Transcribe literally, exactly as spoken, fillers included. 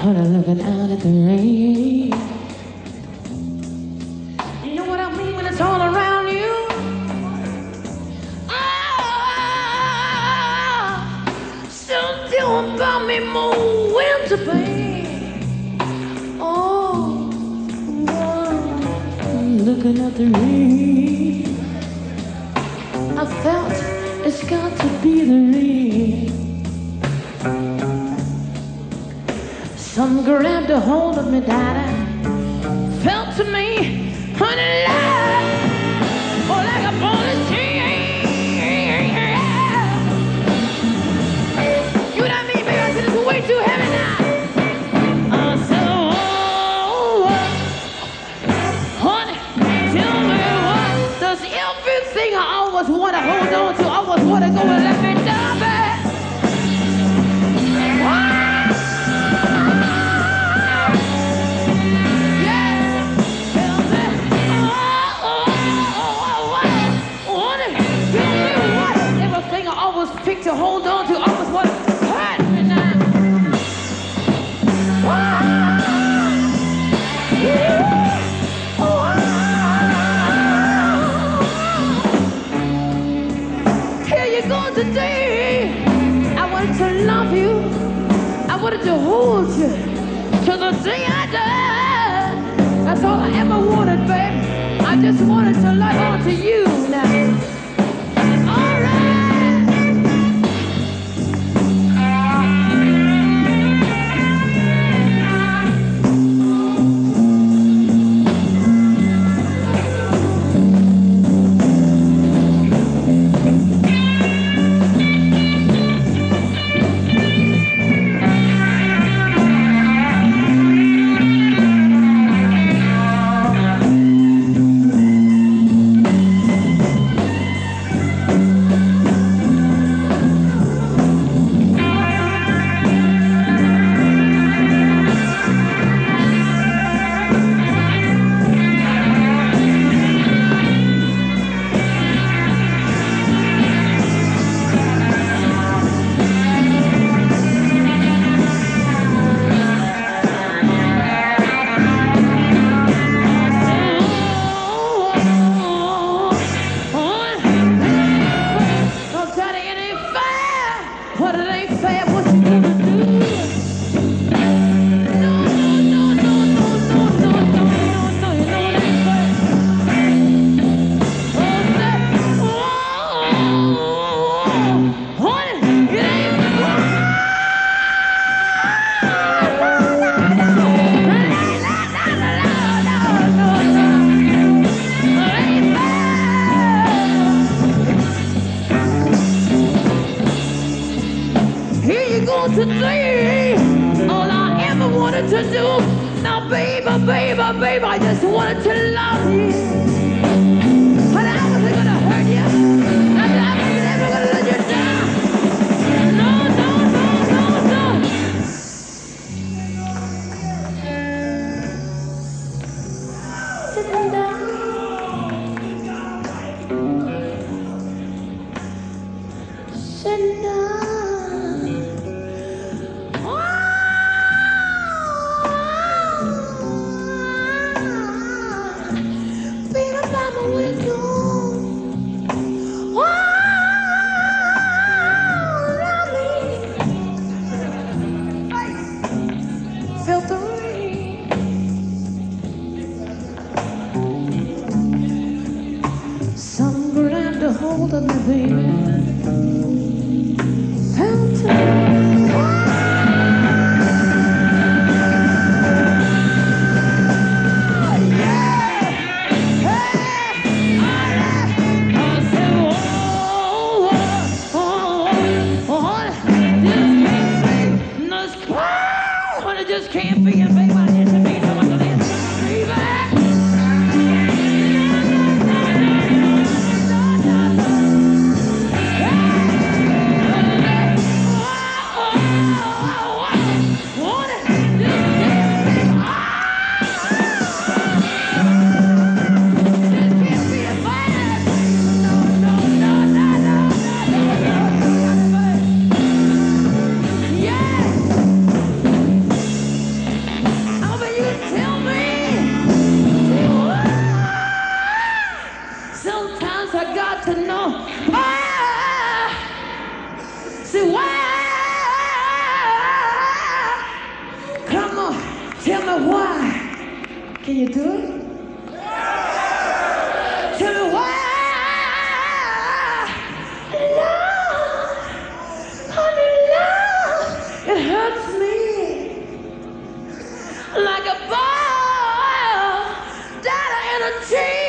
Honey, looking out at the rain. You know what I mean when it's all around you? Ah, something about me more winter pain. Oh, oh, looking at the rain. I felt it's got to be the rain. Some grabbed a hold of me, daddy. Felt to me, honey, love, oh, like a bonus chain. You know what I mean, baby? I said it's way too heavy now. I said, oh, honey, tell me what does everything I always want to hold on to, I always want to go and let me down, baby. Pick to hold on to, always what hurt me now. Here you go today. I wanted to love you. I wanted to hold you till the day I die. That's all I ever wanted, babe. I just wanted to love on to you now. Today, all I ever wanted to do, now baby, baby, baby, I just wanted to love you. But I wasn't gonna hurt you, and I was never gonna let you down. No, no, no, no, no. Sitting down, sitting down. Hold of me, baby. Felt it. Just can't be in vain. I need to be someone to live. Can you do it? Tell me why. Love, honey, love, it hurts me like a ball down in a tree.